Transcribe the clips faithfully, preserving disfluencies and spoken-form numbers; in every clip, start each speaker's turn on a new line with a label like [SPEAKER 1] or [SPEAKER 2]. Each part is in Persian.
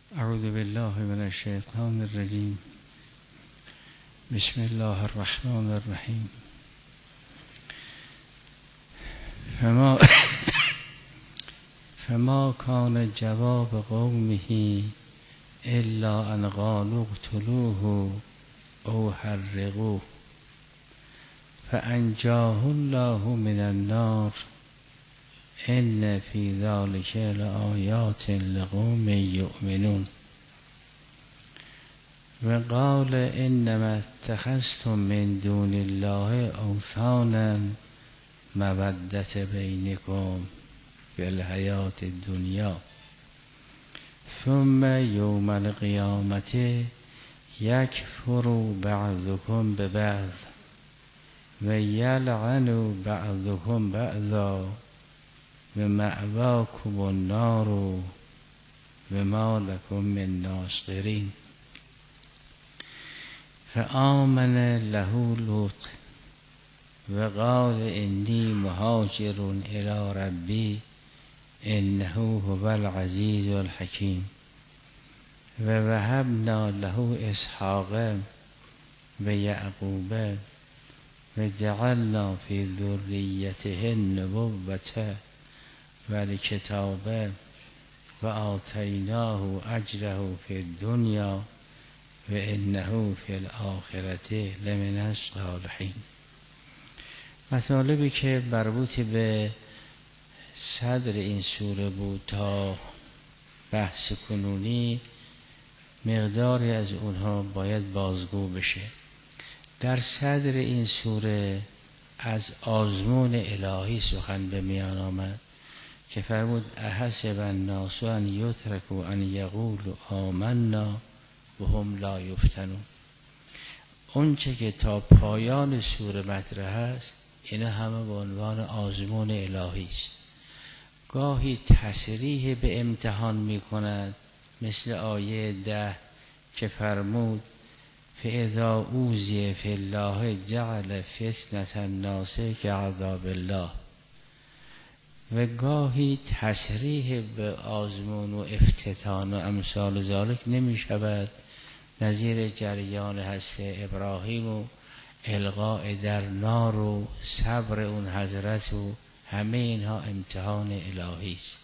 [SPEAKER 1] اعوذ بالله من الشیطان الرجیم. بسم الله الرحمن الرحیم. فما فما کان جواب قومه الا ان قالوا اقتلوه او حرقوه فانجاه الله من النار ان فی ذلک لآیات لقوم یؤمنون. و قال انما اتخذتم من دون الله اوثانا مودة بینکم فی الحیاة الدنیا ثم یوم القیامة یکفر بعضکم ببعض و یلعن بعضکم بعضا و مأواکم النار و ما لکم من ناصرین. فآمن له لوط و قال انی مهاجر الی ربی انه هو العزیز الحکیم. و وهبنا له اسحاق و یعقوب و جعلنا فی ذریته النبوة و الکتاب و آتیناه اجره فی الدنیا و انه فی الاخرة لمن الصالحین. مطالبی که مربوط به صدر این سوره بود تا بحث کنونی مقداری از اونها باید بازگو بشه. در صدر این سوره از آزمون الهی سخن به میان آمد که فرمود احسب الناس ان یترکوا ان یقولوا آمنا و هم لا یفتنون. اون چه که تا پایان سوره مطرح است اینا همه به عنوان آزمون الهی است. گاهی تصریح به امتحان می کند، مثل آیه ده که فرمود فاذا اوذی فی الله جعل فتنة الناس کعذاب الله. و گاهی تصریح به آزمون و افتتان و امثال ذالک نمی شود، نظیر جریان هست ابراهیم و القاء در نار و صبر اون حضرت و همه اینها امتحان الهی است.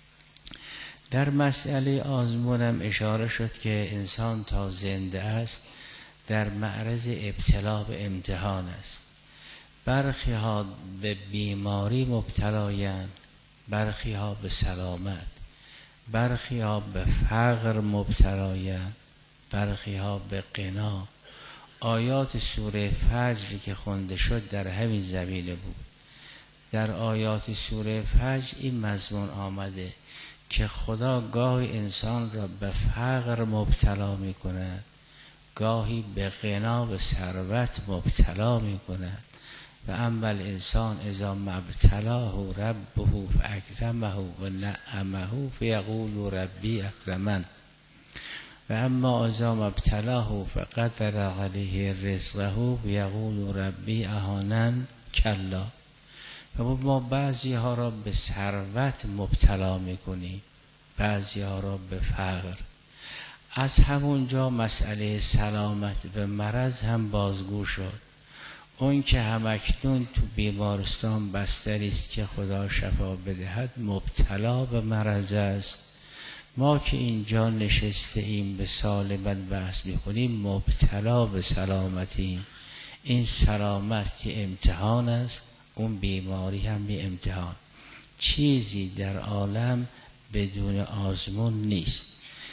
[SPEAKER 1] در مسئله آزمونم اشاره شد که انسان تا زنده است در معرض ابتلا به امتحان است. برخی ها به بیماری مبتلایند، برخی ها به سلامت، برخی ها به فقر مبتلایند، برخی ها به غنا. آیات سوره فجر که خونده شد در همین زمینه بود. در آیات سوره فجر این مضمون آمده که خدا گاهی انسان را به فقر مبتلا می کند، گاهی به غنا و ثروت مبتلا می کند. و اما الانسان اذا مبتلاه ربه فاکرمه و نعمه فیقول ربی اکرمن و اما اذا مبتلاه فقدر علیه رزقه فیقول ربی اهانن کلا. و ما بعضی ها را به ثروت مبتلا میکنیم، بعضی ها را به فقر. از همونجا مسئله سلامت و مرض هم بازگو شد. اون که همکنون تو بیمارستان بستری است که خدا شفا بدهد مبتلا به مرض است. ما که اینجا نشسته ایم به سالمت بحث میکنیم مبتلا به سلامتیم. این سلامت که امتحان است، اون بیماری هم بی امتحان. چیزی در عالم بدون آزمون نیست.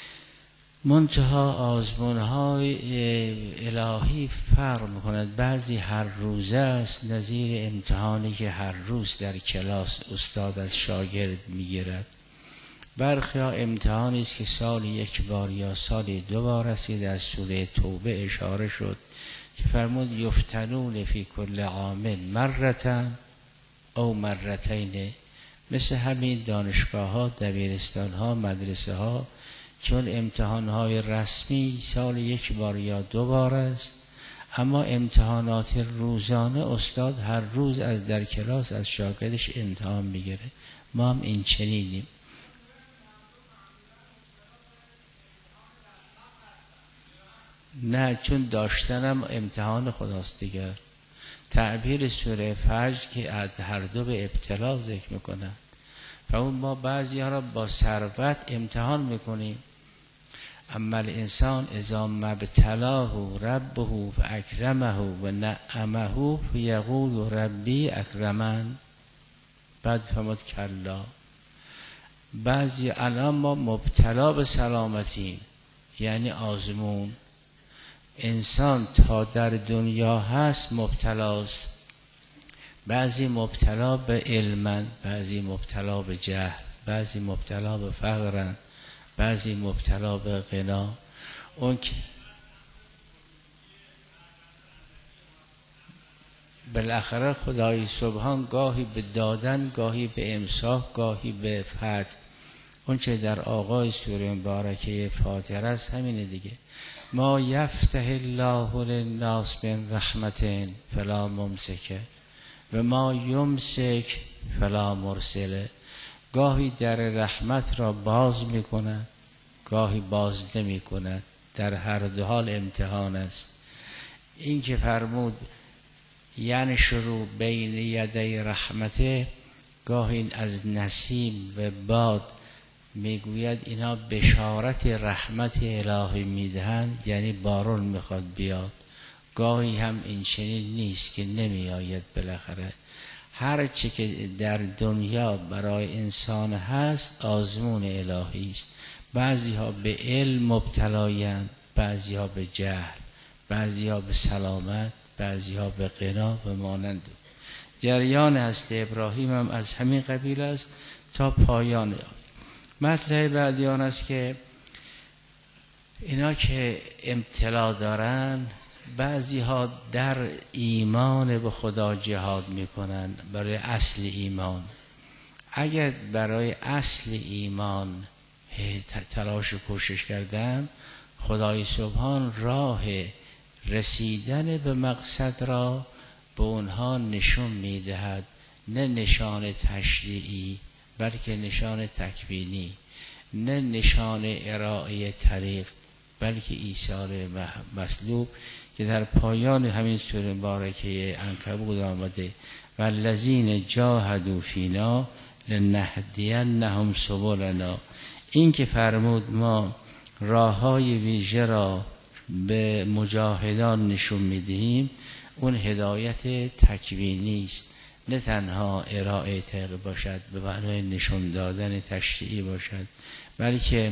[SPEAKER 1] منتها آزمون های الهی فرق میکند. بعضی هر روزه است، نظیر امتحانی که هر روز در کلاس استاد از شاگرد میگیرد. برخی ها امتحانی است که سال یک بار یا سال دو بار است که در سوره توبه اشاره شد که فرمود یفتنون فی کل عام مرتن او مرتین. مثل همین دانشگاه ها، دبیرستان ها، مدرسه ها، چون امتحان های رسمی سال یک بار یا دو بار است، اما امتحانات روزانه استاد هر روز از در کلاس از شاگردش امتحان میگیره. ما هم این چنینیم. نه، چون داشتنم امتحان خداست دیگر. تعبیر سوره فجر که هر دو به ابتلا ذکر میکنن. فرمود ما بعضی ها را با ثروت امتحان میکنیم. اما الانسان اذا مبتلاه ربه فاکرمه و نعمه فیقول ربی اکرمن. بعد فرمود کلا. بعضی الان ما مبتلا به سلامتیم، یعنی آزمون. انسان تا در دنیا هست مبتلاست. بعضی مبتلا به علمن، بعضی مبتلا به جهل، بعضی مبتلا به فقرن، بعضی مبتلا به غنا. اون که بالاخره خدای سبحان گاهی به دادن، گاهی به امساک، گاهی به فتح. اون چه در آغاز سوره مبارکه فاتحه است همینه دیگه. ما یفتح الله للناس من رحمت فلا ممسک و ما یمسک فلا مرسل. گاهی در رحمت را باز میکنه، گاهی باز نمی کند. در هر دو حال امتحان است. این که فرمود یعنی شروع بین یدی رحمته، گاهی از نسیم و باد میگوید اینا بشارت رحمت الهی میدهند، یعنی بارون میخواد بیاد. گاهی هم این چنین نیست که نمی آید. بالاخره هر چی که در دنیا برای انسان هست آزمون الهی است. بعضی ها به علم مبتلایند، بعضی ها به جهل، بعضی ها به سلامت، بعضی ها به غنا و مانند. جریان هست ابراهیم هم از همین قبیل است تا پایان. مطلب بعدی آن است که اینا که امتلا دارن، بعضی ها در ایمان به خدا جهاد میکنن برای اصل ایمان. اگر برای اصل ایمان تلاش و کوشش کردن، خدای سبحان راه رسیدن به مقصد را به اونها نشون میدهد. نه نشان تشریعی بلکه نشان تکوینی، نه نشان ارائه طریق بلکه ایثار مطلوب که در پایان همین سوره مبارکه عنکبوت آمده و الذین جاهدوا فینا لنهدینهم سبلنا. این که فرمود ما راههای ویژه را به مجاهدان نشون میدهیم، اون هدایت تکوینی است، نه تنها ارائه طریق باشد به معنای نشون دادن تشریعی باشد، بلکه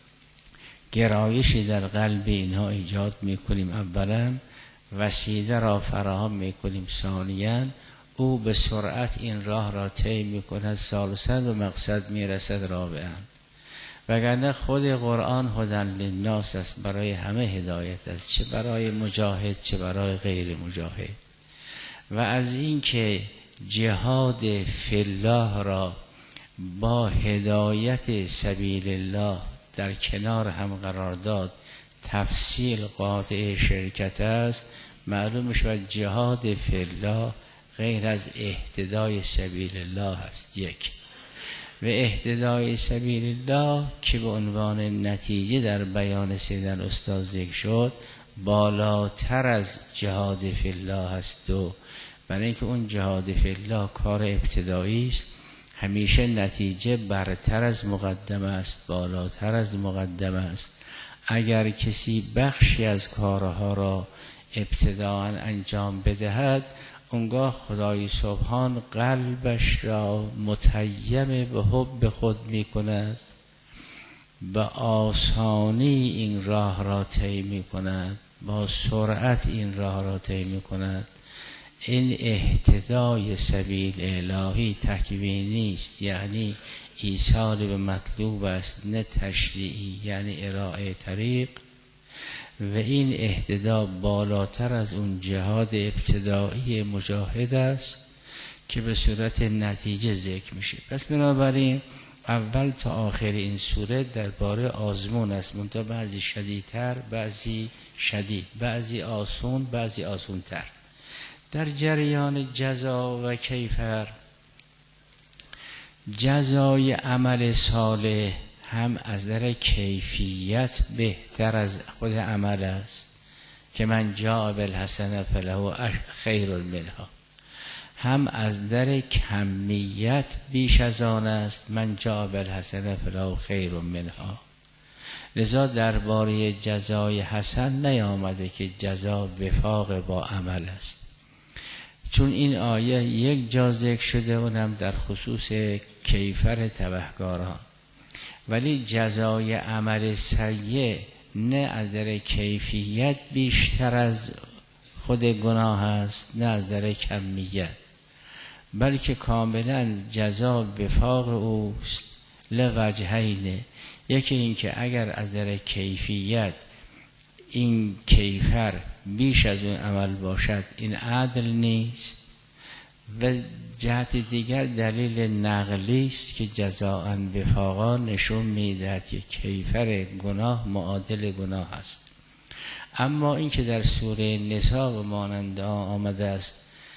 [SPEAKER 1] گرایشی در قلب اینها ایجاد میکنیم. اولا وسیله را فراهم میکنیم، ثانیاً او به سرعت این راه را طی میکند، ثالثاً به مقصد میرسد، رابعاً. وگرنه خود قرآن هدی للناس است، برای همه هدایت است، چه برای مجاهد چه برای غیر مجاهد. و از این که جهاد فی الله را با هدایت سبیل الله در کنار هم قرار داد، تفصیل قاطع شرکت است، معلوم شود جهاد فی الله غیر از اهتدای سبیل الله است. یک و اهتدای سبیل الله که به عنوان نتیجه در بیان سیدن استاد ذکر شد، بالاتر از جهاد فی الله است. دو برای اینکه اون جهاد فی الله کار ابتدایی است، همیشه نتیجه برتر از مقدمه است، بالاتر از مقدمه است. اگر کسی بخشی از کارها را ابتداءً انجام بدهد، اونگاه خدای سبحان قلبش را متیم به حب خود می کند، به آسانی این راه را طی می کند، با سرعت این راه را طی می کند. این اهتدای سبیل الهی تکوینی است، یعنی ایصال به مطلوب است، نه تشریعی، یعنی ارائه طریق. و این اهتدا بالاتر از اون جهاد ابتدایی مجاهد است که به صورت نتیجه ذکر میشه. پس بنابراین اول تا آخر این سوره درباره آزمون است، منتها بعضی شدیدتر، بعضی شدید، بعضی آسون، بعضی آسونتر. در جریان جزا و کیفر، جزای عمل صالح هم از در کیفیت بهتر از خود عمل است. که من جاء بالحسنه فله خیر منها، هم از در کمیت بیش از آن است من جاء بالحسنه فله خیر منها. لذا درباره جزای حسن نیامده که جزا وفاق با عمل است، چون این آیه یک جا ذکر شده اونم در خصوص کیفر تبهکاران، ولی جزای عمل سیء نه از در کیفیت بیشتر از خود گناه است نه از در کمیت، بلکه کاملا جزا وفاق اوست لوجهین. یکی این که اگر از در کیفیت این کیفر بیش از اون عمل باشد این عدل نیست، و جهت دیگر دلیل نقلی است که جزاء وفاقا نشون میدهد که کیفر گناه معادل گناه است. اما این که در سوره نساء و مانند آن آمده است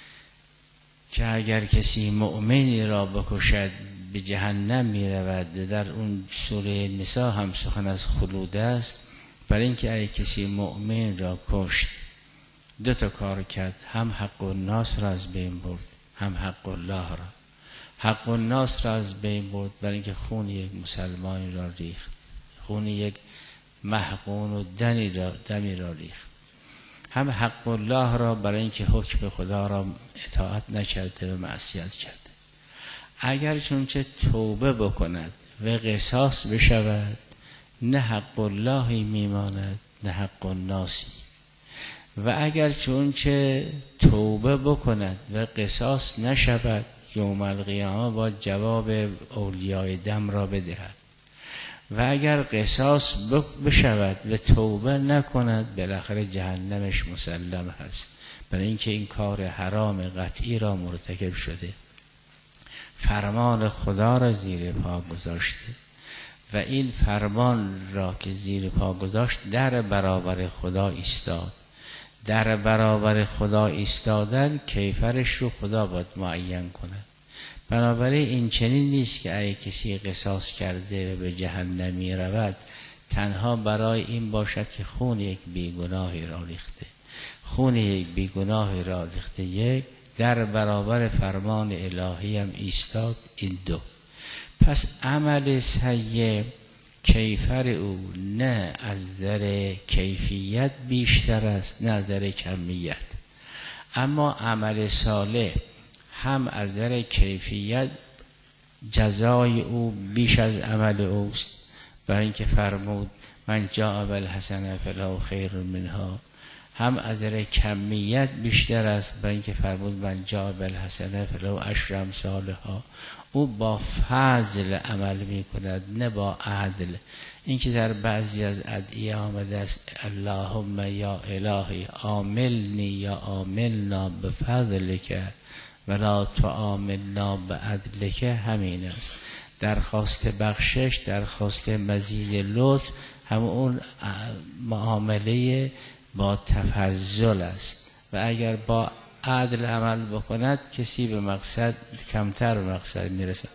[SPEAKER 1] که اگر کسی مؤمنی را بکشد به جهنم می رود، در اون سوره نساء هم سخن از خلود است، برای اینکه اگر کسی مؤمن را کشت دو تا کار کرد، هم حق الناس را از بین برد هم حق الله را. حق الناس را از بین برد برای اینکه خون یک مسلمان را ریخت، خون یک محقون و دمی را, دمی را ریخت. هم حق الله را برای اینکه حکم خدا را اطاعت نکرده و معصیت کرده. اگر چون چه توبه بکند و قصاص بشود نه حق اللهی میماند نه حق الناسی، و اگر چون چه توبه بکند و قصاص نشود یوم القیامه با جواب اولیای دم را بدهد، و اگر قصاص بشود و توبه نکند بالاخره جهنمش مسلم هست، برای اینکه این کار حرام قطعی را مرتکب شده، فرمان خدا را زیر پا گذاشته، و این فرمان را که زیر پا گذاشت در برابر خدا ایستاد. در برابر خدا ایستادن کیفرش رو خدا باید معین کند. بنابراین این چنین نیست که اگه کسی قصاص کرده و به جهنم می رود تنها برای این باشد که خون یک بیگناهی را ریخته. خون یک بیگناهی را ریخته، یک در برابر فرمان الهی هم ایستاد. این دو. پس عمل سیء کیفر او نه از نظر کیفیت بیشتر است نه از نظر کمیت، اما عمل صالح هم از نظر کیفیت جزای او بیش از عمل اوست، برای اینکه فرمود من جاء بالحسنه فله خیر منها، هم از نظر کمیت بیشتر است، برای اینکه فرمود من جاء بالحسنه فله عشر امثالها. او با فضل عمل می کند نه با عدل. این که در بعضی از ادعیه آمده است اللهم یا الهی عاملنی یا عاملنا بفضلک ولا تعاملنا بعدلک، همین است. درخواست بخشش، درخواست مزید لطف، هم اون معامله با تفضل است، و اگر با عدل عمل بکند کسی به مقصد کمتر به مقصد میرسد.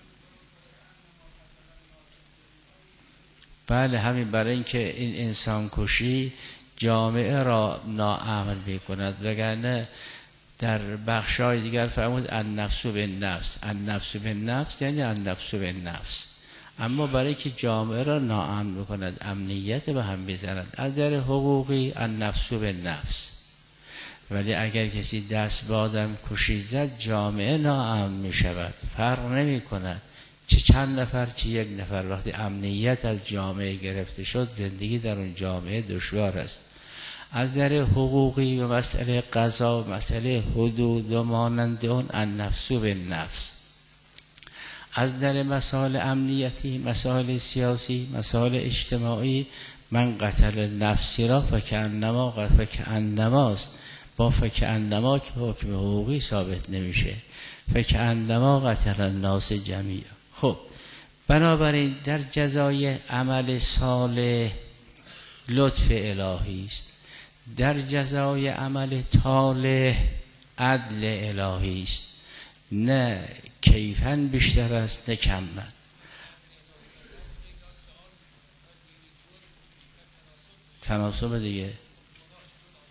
[SPEAKER 1] بله همین، برای اینکه این انسان کشی جامعه را ناامن میکند، وگرنه در بخشای دیگر فرمود النفس بالنفس، النفس بالنفس یعنی النفس بالنفس، اما برای که جامعه را ناامن بکند، امنیت به هم بزند، از در حقوقی النفس بالنفس. ولی اگر کسی دست به آدم کشی زد جامعه ناامن می شود، فرق نمی کند چه چند نفر چه یک نفر. وقتی امنیت از جامعه گرفته شد زندگی در اون جامعه دشوار است. از در حقوقی و مسئله قضا و مسئله حدود و مانند اون النفس بالنفس. از در مسائل امنیتی، مسائل سیاسی، مسائل اجتماعی، من قتل نفسی را فکأنما فکأنماست، با فکأنما که حکم حقوقی ثابت نمیشه، فکأنما قتل الناس جمیعا. خب بنابراین در جزای عمل صالح لطف الهی است، در جزای عمل طالح عدل الهی است، نه کیفاً بیشتر است نه کماً. تناسب دیگه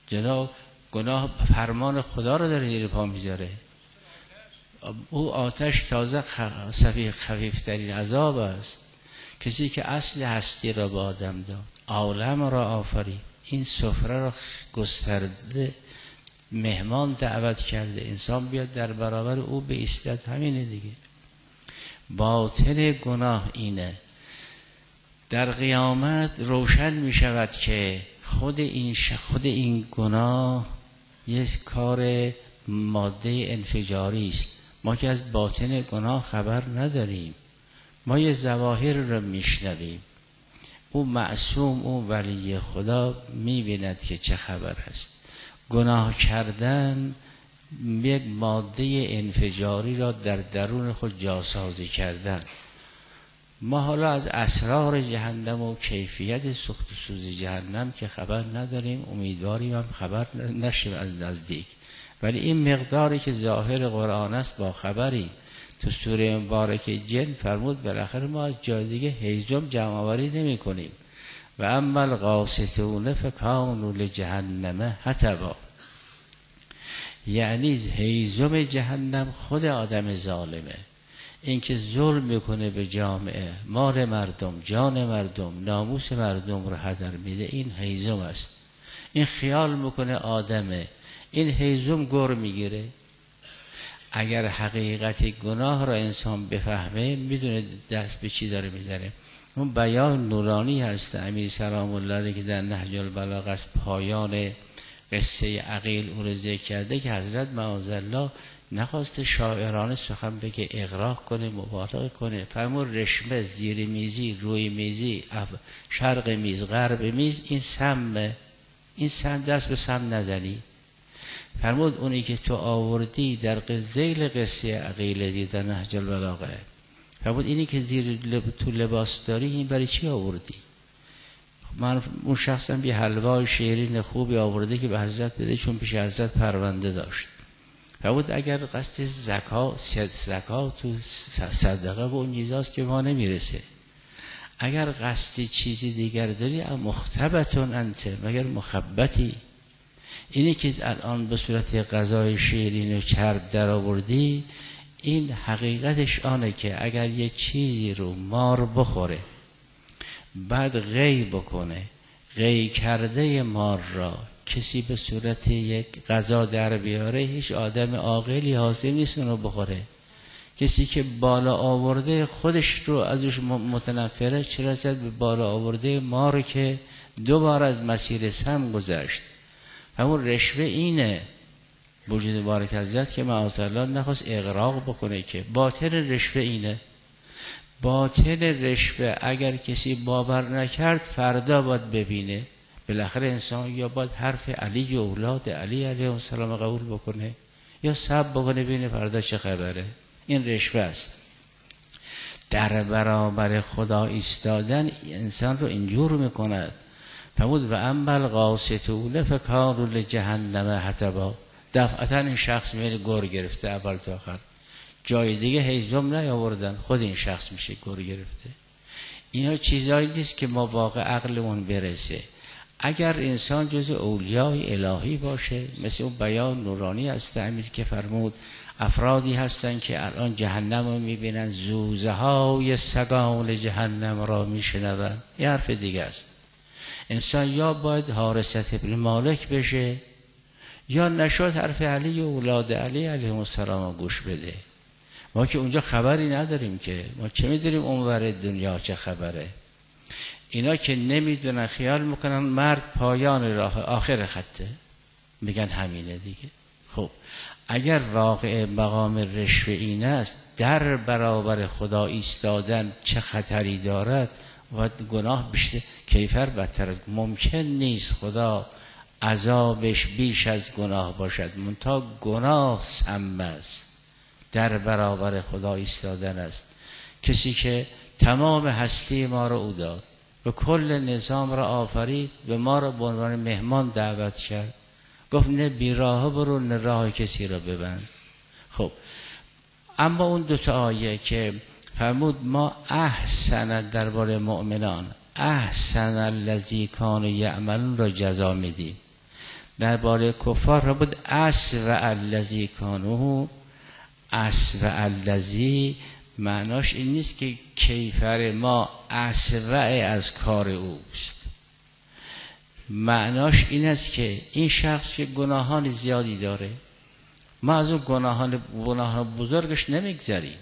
[SPEAKER 1] جناب گناه فرمان خدا رو داره زیر پا میذاره. او آتش تازه خفیف خفیفترین عذاب است. کسی که اصل هستی را به آدم داد، عالم را آفرید، این سفره را گسترده، مهمان دعوت کرده، انسان بیاد در برابر او به ایستاد. همینه دیگه. باطل گناه اینه. در قیامت روشن می شود که خود این ش... خود این گناه یک کار ماده انفجاری است. ما که از باطن گناه خبر نداریم، ما یه ظواهر رو میشنویم. او معصوم، او ولی خدا میبیند که چه خبر هست. گناه کردن یک ماده انفجاری را در درون خود جاسازی کردن. ما حالا از اسرار جهنم و کیفیت سوخت و سوز جهنم که خبر نداریم، امیدواریم هم خبر نشیم از نزدیک، ولی این مقداری که ظاهر قرآن است با خبری. تو سوره مبارکه جن فرمود بالاخره ما از جای دیگه هیزم جمع آوری نمی کنیم. و اما القاسطون فکانوا لجهنم حطبا، یعنی هیزم جهنم خود آدم ظالمه. این که ظلم میکنه به جامعه، مال مردم، جان مردم، ناموس مردم رو هدر میده، این هیزم است. این خیال میکنه آدمه، این هیزم گر میگیره. اگر حقیقت گناه را انسان بفهمه میدونه دست به چی داره میذاره. اون بیان نورانی هست امیر سلام الله علیه که در نهج البلاغه از پایان قصه عقیل او رو ذکر کرده که حضرت معاذالله نخواست شاعرانه سخن بگه، اغراق کنه، مبالغه کنه. فرمود رشمه، زیر میزی، روی میزی، شرق میز، غرب میز، این سمه، این سم دست به سم نزنی. فرمود اونی که تو آوردی در ذیل قصه عقیله دی در نهج البلاغه، فرمود اینی که زیر لب... تو لباس داری این برای چی آوردی؟ من اون شخصم یه حلوای شیرین خوبی آورده که به حضرت بده چون پیش حضرت پرونده داشت. فرمود اگر قصد زکات، زکات تو صدقه و اون چیزاست که ما نمیرسه. اگر قصد چیزی دیگر داری مختبتون انت، مگر مخبتی. اینی که الان به صورت غذای شیرین و چرب در آوردی، این حقیقتش آنه که اگر یه چیزی رو مار بخوره بعد غی بکنه، غی کرده مار را کسی به صورت یک غذا در بیاره، هیچ آدم عاقلی حاضر نیست اونو بخوره. کسی که بالا آورده خودش رو ازش متنفره، چرا زد به بالا آورده مار که دو بار از مسیر سم گذشت. همون رشوه اینه. وجود بارک حضرت که معاذالله نخواست اغراق بکنه که باطن رشوه اینه. باطن رشوه اگر کسی باور نکرد فردا باید ببینه. بالاخره انسان یا باید حرف علی و اولاد علی علیه السلام قبول بکنه یا صبر بکنه ببینه فردا چه خبره. این رشوه است. در برابر خدا ایستادن انسان رو اینجور میکند. فرمود و اما القاسطون فکانوا لجهنم حطبا. دفعتا این شخص میره گر گرفته اول تا آخر، جای دیگه هیزم نیاوردن، خود این شخص میشه گر گرفته. اینا چیزایی نیست که ما واقع عقلمون برسه. اگر انسان جز اولیای الهی باشه، مثل اون بیان نورانی است امیر که فرمود افرادی هستن که الان جهنم رو میبینن، زوزه های سگان جهنم را میشنون. یه حرف دیگه است. انسان یا باید حارست ابن مالک بشه یا نشد حرف علی و اولاد علی علیه السلام گوش بده. ما که اونجا خبری نداریم که، ما چه میدونیم اونور دنیا چه خبره. اینا که نمیدونن خیال میکنن مرگ پایان راه، آخر خطه، میگن همینه دیگه. خب اگر واقع مقام رشوه این است، در برابر خدا ایستادن چه خطری دارد و گناه بیشتر کیفر بدتر است. ممکن نیست خدا عذابش بیش از گناه باشد، منتها گناه سم است. در برابر خدا ایستادن است. کسی که تمام هستی ما را او داد و کل نظام را آفرید، به ما را به عنوان مهمان دعوت کرد، گفت نه بیراه برو نه راه کسی را ببند. خب اما اون دوتا آیه که فرمود ما احسن درباره مؤمنان، احسن الذی کان یعملون را جزا میدیم. درباره کفار را بود اسوأ الذی کانوا. اسوأ الذی معناش این نیست که کیفر ما اسوأ از کار اوست، معناش این است که این شخص که گناهان زیادی داره، ما از اون گناهان گناه بزرگش نمیگذریم.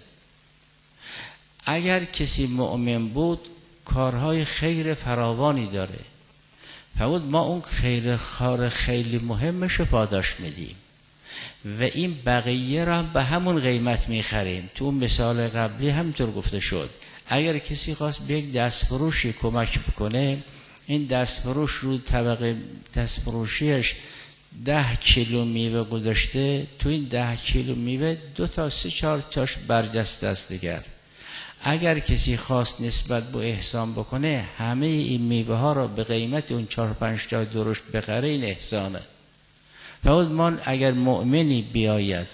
[SPEAKER 1] اگر کسی مؤمن بود کارهای خیر فراوانی داره، فرمود ما اون خیر خار خیلی مهمش رو پاداش میدیم و این بقیه را به همون قیمت میخریم. تو اون مثال قبلی همینطور گفته شد، اگر کسی خواست به یک دستفروشی کمک بکنه، این دستفروش رو طبقه دستفروشیش ده کیلو میوه گذاشته، تو این ده کیلو میوه دو تا سه چهار تاش برجسته است دیگر. اگر کسی خواست نسبت به احسان بکنه، همه این میوه ها را به قیمت اون چهار پنج تا درشت بخره، این احسانه. فرمود ما اگر مؤمنی بیاید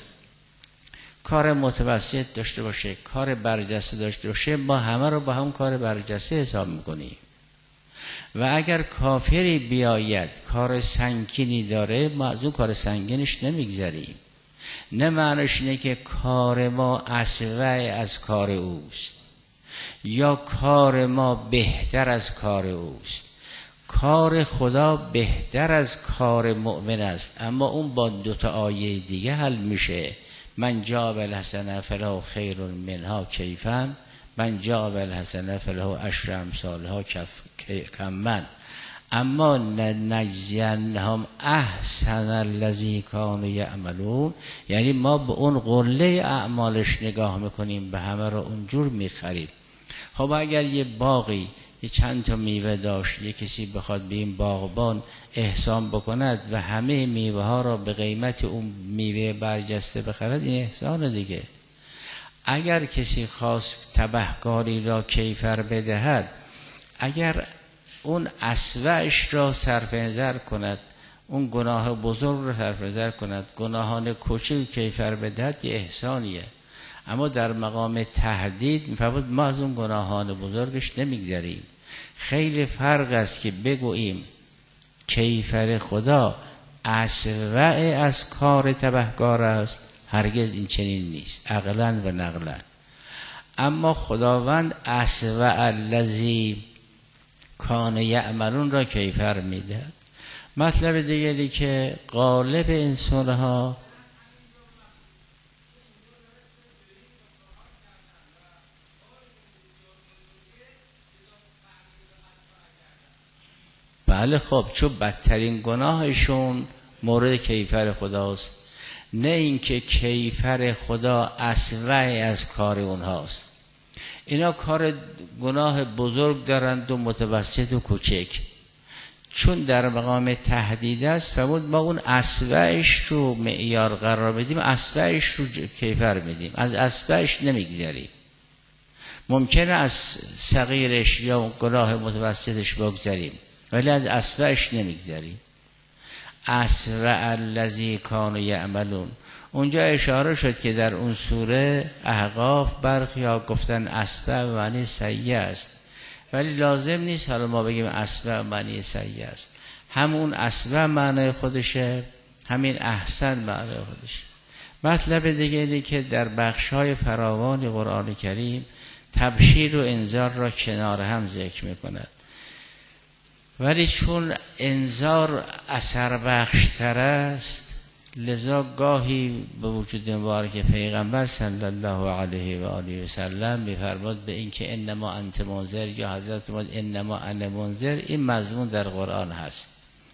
[SPEAKER 1] کار متوسط داشته باشه، کار برجسته داشته باشه، ما همه رو با هم کار برجسته حساب میکنیم. و اگر کافری بیاید کار سنگینی داره، ما از اون کار سنگینش نمیگذریم. نه معنیش اینه که کار ما اسوأ از کار اوست یا کار ما بهتر از کار اوست. کار خدا بهتر از کار مؤمن است، اما اون با دوتا آیه دیگه حل میشه. من جاء بالحسنة فله خیر منها کیفا، من جاء بالحسنة فله عشر امثالها کما، اما نجزینهم احسن الذی کانوا یعملون. یعنی ما به اون قله اعمالش نگاه میکنیم، به همه رو اونجور میخریم. خب اگر یه باقی یه چند تا میوه داشت، یه کسی بخواد به این باغبان احسان بکند و همه میوه ها را به قیمت اون میوه برجسته بخرد، این احسان دیگه. اگر کسی خواست تبهکاری را کیفر بدهد، اگر اون اسوأش را صرف نظر کند، اون گناه بزرگ را صرف نظر کند، گناهان کوچک کیفر بدهد، یه احسانیه. اما در مقام تهدید می‌فرمود ما از اون گناهان بزرگش نمیگذریم. خیلی فرق است که بگوییم کیفر خدا اسوأ از کار تبهکار است، هرگز این چنین نیست عقلاً و نقلاً. اما خداوند اسوأ الذی کان یعملون را کیفر میده. مطلب دیگری که غالب انسانها بله خب چون بدترین گناهشون مورد کیفر خداست، نه اینکه کیفر خدا اسوأ از کار اونهاست. اینا کار گناه بزرگ دارند و متوسط و کوچک، چون در مقام تهدید است فرمود ما اون اسوأش رو معیار قرار بدیم، اسوأش رو کیفر میدیم، از اسوأش نمیگذریم. ممکنه از صغیرش یا گناه متوسطش بگذریم ولی از اسوأش نمیگذریم. اسوأ الذی کانوا یعملون. اونجا اشاره شد که در اون سوره احقاف برخی ها گفتن اسوأ معنی سیء است، ولی لازم نیست حالا ما بگیم اسوأ معنی سیء است. همون اسوأ معنی خودشه، همین احسن معنی خودشه. مطلب دیگه اینه که در بخش‌های فراوان قرآن کریم تبشیر و انذار را کنار هم ذکر می‌کند، ولی چون انذار اثر بخشتر است، لذا گاهی به وجود مبارک پیغمبر صلی الله علیه و آله و سلم می‌فرماد به این که انما انت منذر، یا حضرت ما انما انا منذر، این مضمون در قرآن هست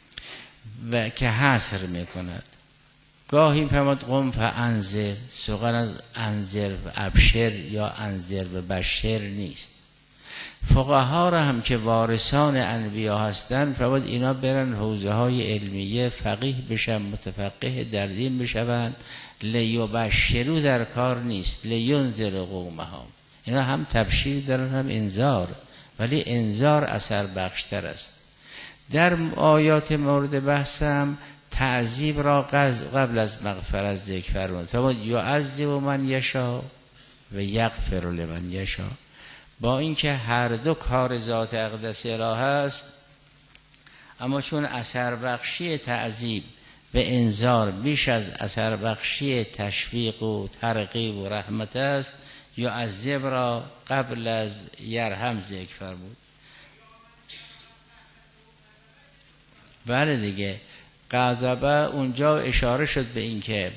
[SPEAKER 1] و که حصر می‌کند. گاهی می‌فرماد قم فانذر، سخن از انذر و ابشر یا انذر و بشر نیست. فقها را هم که وارثان انبیا هستند فرمود اینا برن حوزه های علمیه فقیه بشن، متفقه در دین بشون. لیبشروا در کار نیست، لینذر قومهم. اینا هم تبشیر دارن هم انذار، ولی انذار اثر بخشتر است. در آیات مورد بحثم تعذیب را قبل از مغفرت ذکر فرمود. فرمود یعذب من یشاء و یغفر لمن یشاء. با اینکه هر دو کار ذات اقدس را هست، اما چون اثر بخشی تعذیب و انذار بیش از اثر بخشی تشویق و ترغیب و رحمت است، یعذب را قبل از یرحم ذکر فرمود. بله دیگه، غضبه اونجا اشاره شد به این که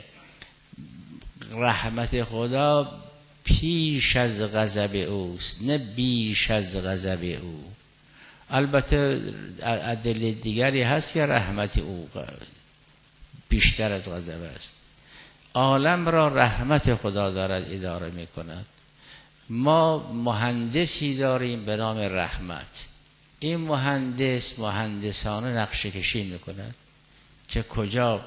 [SPEAKER 1] رحمت خدا پیش از غضب اوست، نه بیش از غضب او. البته ادله دیگری هست که رحمت او بیشتر از غضب است. عالم را رحمت خدا دارد اداره می کند. ما مهندسی داریم به نام رحمت. این مهندس مهندسانه نقشه کشی می کند که کجا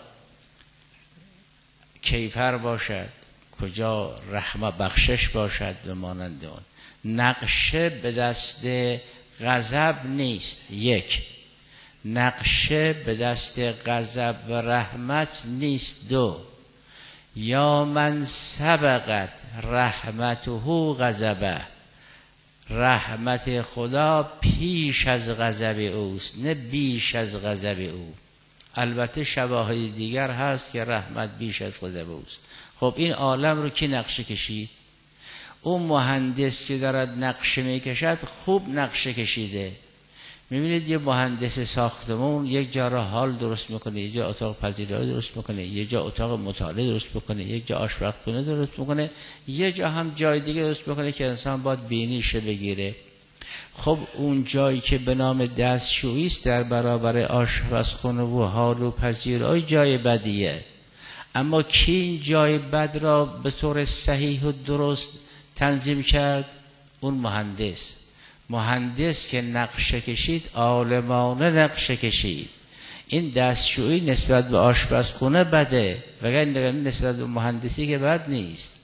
[SPEAKER 1] کیفر باشد، کجا رحمت بخشش باشد و مانند آن. نقشه به دست غضب نیست. یک، نقشه به دست غضب و رحمت نیست. دو، یا من سبقت رحمته غضبه، رحمت خدا پیش از غضب اوست نه بیش از غضب او. البته شواهد دیگر هست که رحمت بیش از غضب اوست. خب این عالم رو کی نقشه کشید؟ اون مهندس که دارد نقشه میکشد خوب نقشه کشیده. میبینید یه مهندس ساختمون یک جا را حال درست میکنه، یک جا اتاق پذیرایی درست میکنه، یک جا اتاق مطالعه درست میکنه، یک جا آشپزخونه درست میکنه، یک جا هم جای دیگه درست میکنه که انسان باید بینیشه بگیره. خب اون جایی که به نام دستشویی است در برابر آشپزخونه و حال و پذیرایی جای بدیه. اما کی این جای بد را به طور صحیح و درست تنظیم کرد؟ اون مهندس. مهندس که نقشه کشید، عالمانه نقشه کشید. این دستشویی نسبت به آشپزخونه بده، وگرنه نسبت به مهندسی که بد نیست.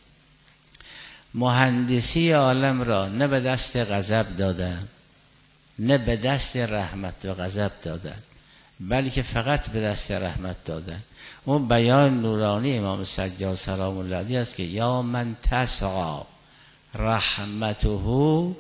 [SPEAKER 1] مهندسی عالم را نه به دست غضب دادن، نه به دست رحمت و غضب دادن، بلکه فقط به دست رحمت دادن. اون بیان نورانی امام سجاد سلام الله علیه است که یا من تسعی رحمته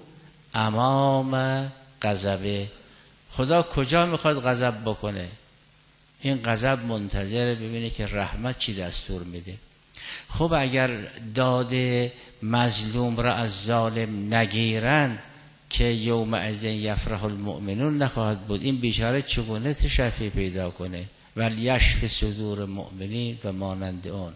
[SPEAKER 1] امام غضبه. خدا کجا میخواد غضب بکنه؟ این غضب منتظر ببینه که رحمت چی دستور میده. خب اگر داده مظلوم را از ظالم نگیرن که یوم ازین یفرح المؤمنون نخواهد بود، این بیچاره چگونه تشفی پیدا کنه؟ ولی یشفی صدور مؤمنین و مانند اون.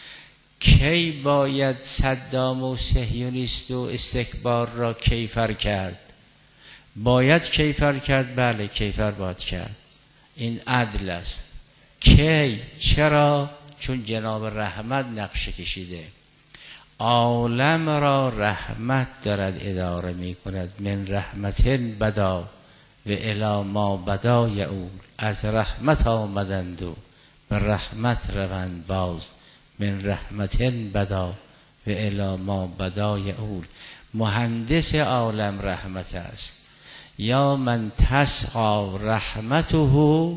[SPEAKER 1] کی باید صدام و صهیونیست و استکبار را کیفر کرد؟ باید کیفر کرد، بله کیفر باید کرد، این عدل است. کی؟ چرا؟ چون جناب رحمت نقشه کشیده. عالم را رحمت دارد اداره می کند. من رحمت بدا و الی ما بدا یعول. از رحمت آمدند و به رحمت روند باز. من رحمت بدا و الی ما بدا یعول. مهندس عالم رحمت است. یا من تسعی رحمته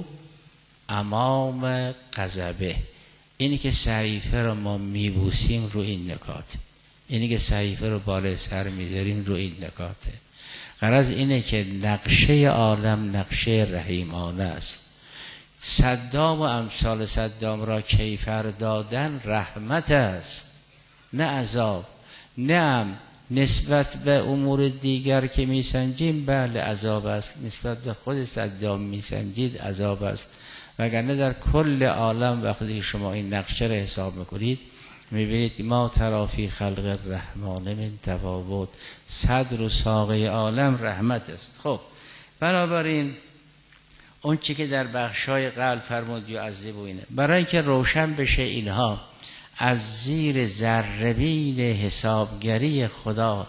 [SPEAKER 1] امام غضبه. اینی که صحیفه رو ما میبوسیم رو این نکات، اینی که صحیفه رو بالای سر میذاریم رو این نکاته. غرض اینه که نقشه عالم نقشه رحیمانه است. صدام و امثال صدام را کیفر دادن رحمت است نه عذاب. نه نسبت به امور دیگر که میسنجیم بله عذاب است، نسبت به خود صدام میسنجید عذاب است. وگرنه در کل عالم وقتی شما این نقشه را حساب میکنید میبینید ما ترافی خلق الرحمن من تفاوت. صدر و ساقه عالم رحمت است. خب بنابراین اون چی که در بخشای قلب فرمود یعذب و اینه، برای اینکه روشن بشه اینها از زیر ذره‌بین حسابگری خدا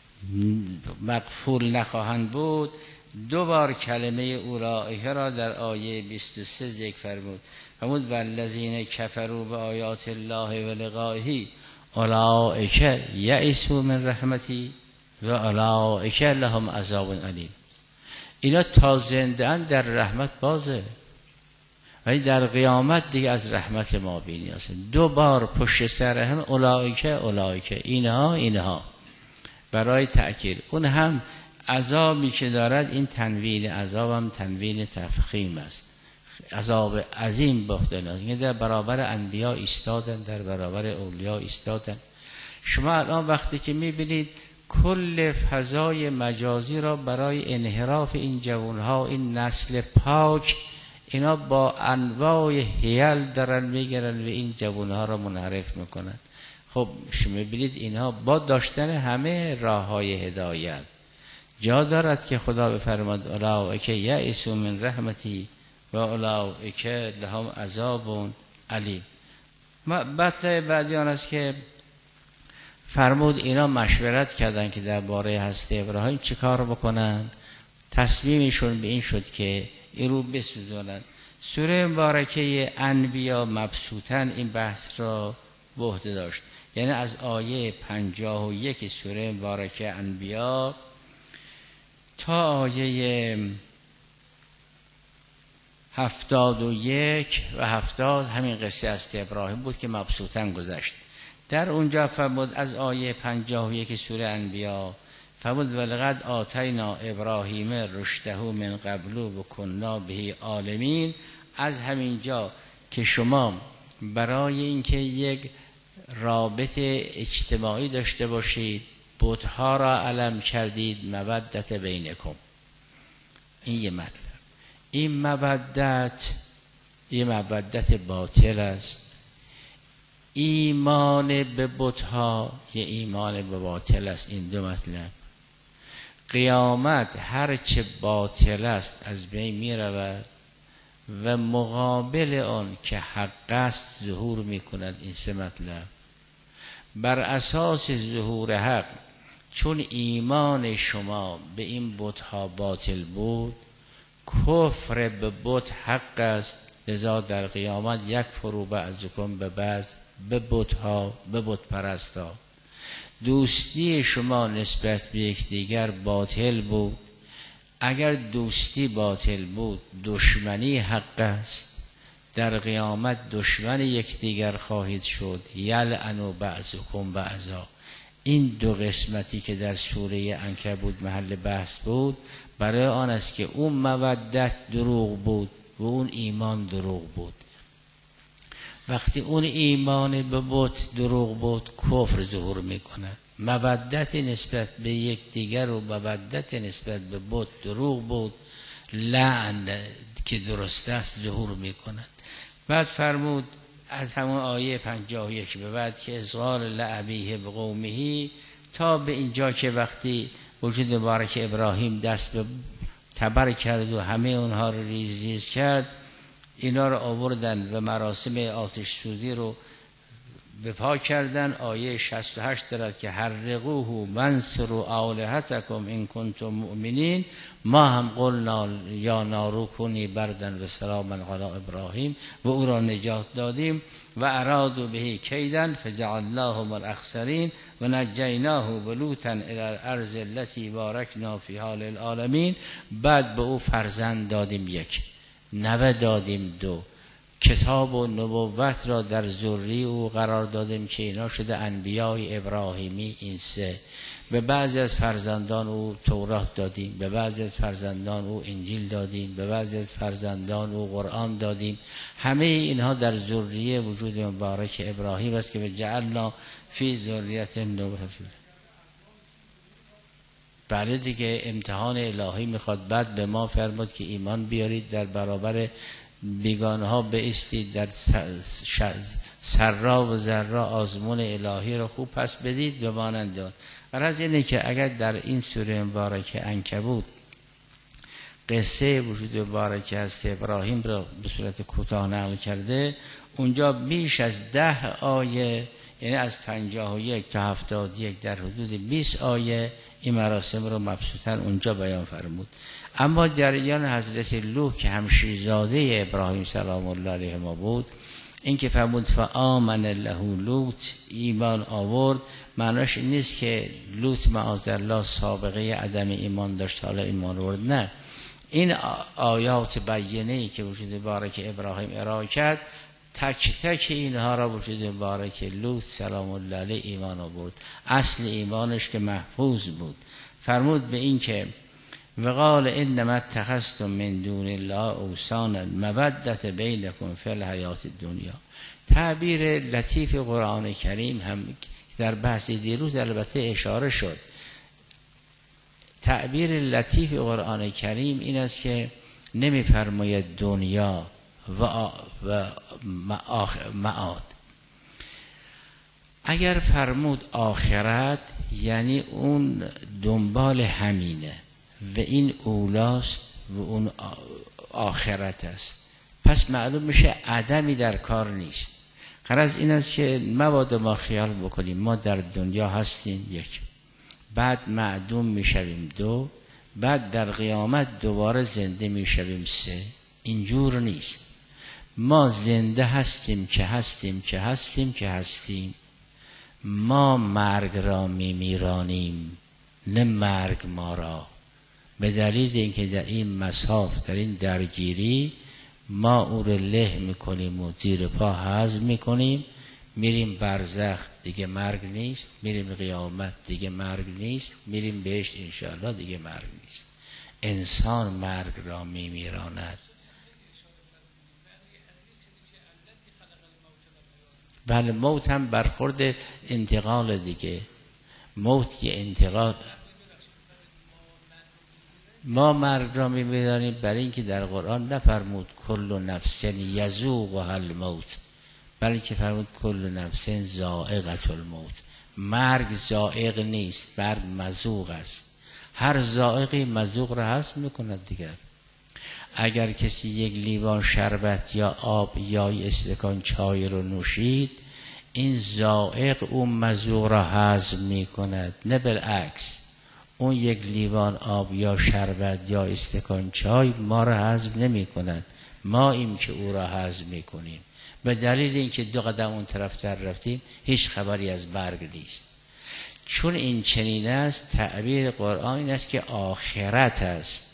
[SPEAKER 1] مغفول نخواهند بود. دو بار کلمه اولئک را در آیه بیست و سه ذکر فرمود. فرمود والذین کفروا بآیات الله و لقائه اولئک یئسوا من رحمتی و اولئک لهم عذاب علیم. اینا تا زنده اند در رحمت بازه، ولی در قیامت دیگه از رحمت ما بی‌نیازه. دو بار پشت سر هم اولئک اولئک، اینها اینها، برای تأکید. اون هم عذابی که دارد این تنوین عذاب هم تنوین تفخیم است. عذاب عظیم بخت نازل، در برابر انبیا ایستادن، در برابر اولیا ایستادن. شما الان وقتی که میبینید کل فضای مجازی را برای انحراف این جوانها، این نسل پاک، اینا با انواع حیل دارن میگرن و این جوانها را منحرف میکنن. خب شما میبینید اینها با داشتن همه راه های هدایت جا دارد که خدا بفرماد اولئک یئسوا من رحمتی و اولئک لهم عذاب علیم. مطلب بعدی آن است که فرمود اینا مشورت کردن که درباره هستی ابراهیم چه کار بکنن. تصمیمشون به این شد که این رو بسوزونن. سوره مبارکه انبیا مبسوطاً این بحث را به عهده داشت، یعنی از آیه پنجاه و یک سوره مبارکه انبیا تا آیه هفتاد و یک و هفتاد همین قصه هستی ابراهیم بود که مبسوطاً گذشت. در اونجا فرمود از آیه پنجاه و یک سوره انبیا فرمود ولقد آتینا ابراهیم رشده من قبل و کنا به عالمین. از همینجا که شما برای اینکه یک رابط اجتماعی داشته باشید بت‌ها را علم کردید مودت بینکم. این یه مطلب. این مودت یه مودت باطل است. ایمان به بت‌ها یه ایمان به باطل است. این دو مطلب. قیامت هر چه باطل است از بین می رود و مقابل آن که حق است ظهور می کند. این سه مطلب بر اساس ظهور حق، چون ایمان شما به این بت‌ها باطل بود، کفر به بت حق است، لذا در قیامت یک فرو بعضکم به بعض به بت‌ها به بت پرستا. دوستی شما نسبت به یکدیگر باطل بود. اگر دوستی باطل بود دشمنی حق است. در قیامت دشمن یکدیگر خواهید شد. یلعن بعضکم بعضا. این دو قسمتی که در سوره عنکبوت محل بحث بود برای آن است که اون مودت دروغ بود و اون ایمان دروغ بود. وقتی اون ایمان به بت دروغ بود کفر ظهور میکند. مودت نسبت به یک دیگر و مودت نسبت به بت دروغ بود، لعن که درست است ظهور میکند. بعد فرمود از همون آیه پنجاه و یک به بعد که اذ لابیه و قومه تا به اینجا که وقتی وجود مبارک ابراهیم دست به تبر کرد و همه اونها رو ریز ریز کرد، اینا رو آوردن و مراسم آتش سوزی رو به پا کردن. آیه شصت و هشت دارد که حرقوه وانصروا آلهتکم ان کنتم مؤمنین. ما هم قلنا یا نارو کنی بردن و سلاما علی ابراهیم و او را نجات دادیم و ارادوا به کیدا فجعلناهم الاخسرین و نجیناه و لوطا الی الارض التي بارکنا فیها للعالمین. بعد به او فرزند دادیم یک، نوه دادیم دو، کتاب و نبوت را در ذری او قرار دادیم که اینا شده انبیای ابراهیمی. این سه. به بعضی از فرزندان او تورات دادیم، به بعضی از فرزندان او انجیل دادیم، به بعضی از فرزندان او قرآن دادیم. همه اینها در ذریه وجود مبارک ابراهیم است که به جعلنا فی ذریت نبوت. بله دیگه امتحان الهی میخواد. بعد به ما فرمود که ایمان بیارید، در برابر بیگانه ها بایستید، در سرا و ذرا آزمون الهی رو خوب پس بدید به مانند آن. غرض اینه که اگر در این سوره مبارکه عنکبوت قصه وجود مبارکه هست ابراهیم رو به صورت کوتاه نقل کرده، اونجا بیش از ده آیه، یعنی از پنجاه و یک تا هفتاد و یک، در حدود بیست آیه این مراسم رو مبسوطاً اونجا بیان فرمود. اما جریان حضرت لوط که همشیرزاده ابراهیم سلام الله علیه ما بود، این که فرمود فآمن له لوط، ایمان آورد، معناش این نیست که لوط معاذالله سابقه عدم ایمان داشت حالا ایمان آورد. نه، این آیات بینه‌ای که وجود مبارک ابراهیم ارائه کرد تک تک اینها را وجود مبارک لوط سلام الله علیه ایمان آورد. اصل ایمانش که محفوظ بود. فرمود به این که و قال انما اتخذتم من دون الله اوثانا مودة بینکم فی الحیات الدنیا. تعبیر لطیف قرآن کریم هم در بحث دیروز البته اشاره شد. تعبیر لطیف قرآن کریم این است که نمی‌فرماید دنیا و و معاد. اگر فرمود آخرت یعنی اون دنبال همینه و این اولاست و اون آخرت است. پس معلوم میشه عدمی در کار نیست. غرض این است که مبادا ما خیال بکنیم ما در دنیا هستیم یک، بعد معدوم میشویم دو، بعد در قیامت دوباره زنده میشویم سه. اینجور نیست. ما زنده هستیم که هستیم که هستیم که هستیم. ما مرگ را میمیرانیم نه مرگ ما را. به دلیل اینکه در این مساف در این درگیری ما او رو له میکنیم و زیر پا هضم میکنیم، میریم برزخ دیگه مرگ نیست، میریم قیامت دیگه مرگ نیست، میریم بهشت انشاءالله دیگه مرگ نیست. انسان مرگ را میمیراند. بله موت هم برخورد انتقال دیگه. موت یه انتقال. ما مرگ را می‌بینیم برای اینکه در قرآن نفرمود کل نفس یذوقها الموت، بلکه فرمود کل نفس ذائقة الموت. مرگ ذائق نیست، مرگ مذوق است. هر ذائقی مذوق را هضم می‌کند دیگر. اگر کسی یک لیوان شربت یا آب یا استکان چای رو نوشید، این ذائق اون مذوق را هضم می‌کند، نه بالعکس. اون یک لیوان آب یا شربت یا استکان چای ما را هضم نمی کند، ما این که او را هضم می کنیم. به دلیل اینکه دو قدم اون طرف تر رفتیم هیچ خبری از مرگ نیست. چون این چنین است تعبیر قرآن این است که آخرت است.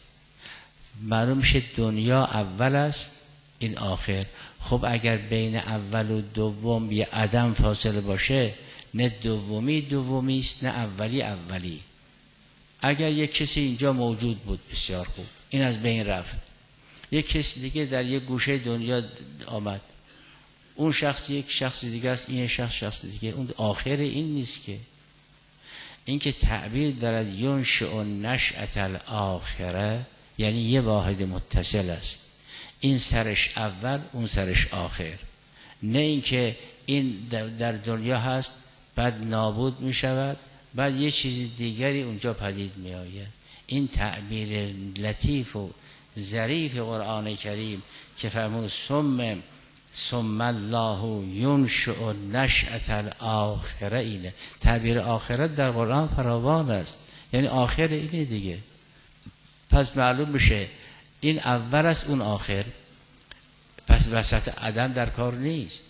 [SPEAKER 1] معلوم میشه دنیا اول است این آخر. خب اگر بین اول و دوم یه عدم فاصله باشه، نه دومی دومی است نه اولی اولی. اگر یک کسی اینجا موجود بود بسیار خوب، این از بین رفت، یک کسی دیگه در یک گوشه دنیا آمد، اون شخص یک شخص دیگه است، این شخص شخص دیگه. اون آخر این نیست که. این که تعبیر دارد ینشئ نشأة الاخره یعنی یه واحد متصل است، این سرش اول اون سرش آخر. نه اینکه این در دنیا هست بعد نابود می شود بعد یه چیز دیگری اونجا پدید می آید. این تعبیر لطیف و ظریف قرآن کریم که فرمود ثم ثم الله ینشئ نشأة الاخره، اینه تعبیر آخرت در قرآن فراوان است، یعنی آخر اینه دیگه. پس معلوم میشه این اول است اون آخر، پس وسط عدم در کار نیست.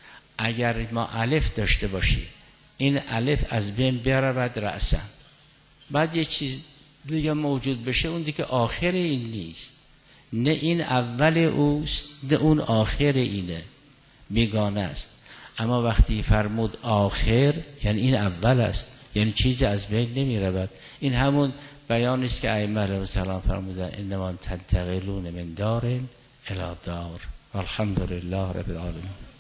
[SPEAKER 1] اگر ما الف داشته باشیم این الف از بین برود رأسا، بعد یه چیز دیگه موجود بشه، اون دیگه آخر این نیست. نه این اول اوست نه اون آخر اینه، بیگانه است. اما وقتی فرمود آخر یعنی این اول است، یعنی چیزی از بین نمی رود. این همون بیان است که ائمه علیهم السلام فرمودن انما تنتقلون من دار الی دار والحمد لله رب العالمین.